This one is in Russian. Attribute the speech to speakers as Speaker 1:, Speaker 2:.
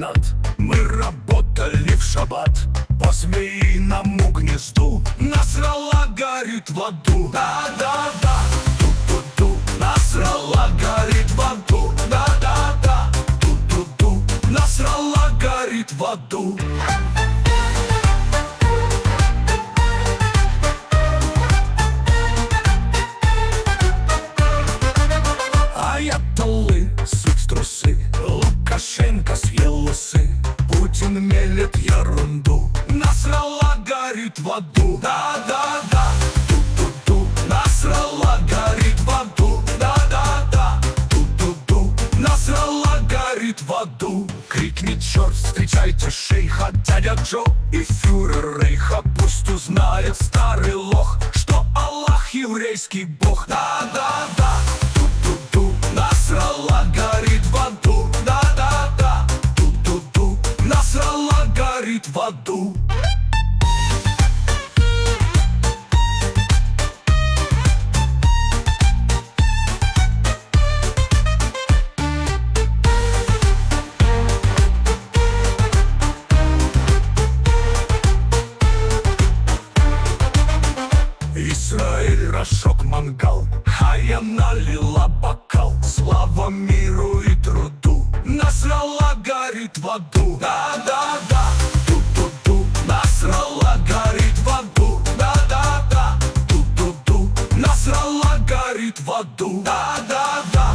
Speaker 1: Ренат. Мы работали в шаббат по Змеиному гнезду. Насралла горит в аду. Да-да-да, ту-ту-ту. Насралла горит в аду. Да-да-да, ту-ту-ту. Насралла горит в аду. Аятоллы суть трусы, Лукашенко съел усы, Путин мелет ерунду. Насралла горит в аду. Да-да-да, ту-ту-ту. Насралла горит в аду. Да-да-да, ту-ту-ту. Насралла горит в аду. Крикнет черт, встречайте шейха, дядя Джо и фюрер рейха. Пусть узнает старый лох, что Аллах еврейский бог. Да-да-да, ту-ту-ту. Насралла горит в аду. Да-да-да, ту-ту-ту. Насралла горит в аду. Израиль рожок мангал, Хая налила бокал. Слава миру и труду. Насралла горит в аду. Да-да-да, ту-ту-ту. Насралла горит в аду. Да-да-да, ту-ту-ту. Насралла горит в аду. Да-да-да.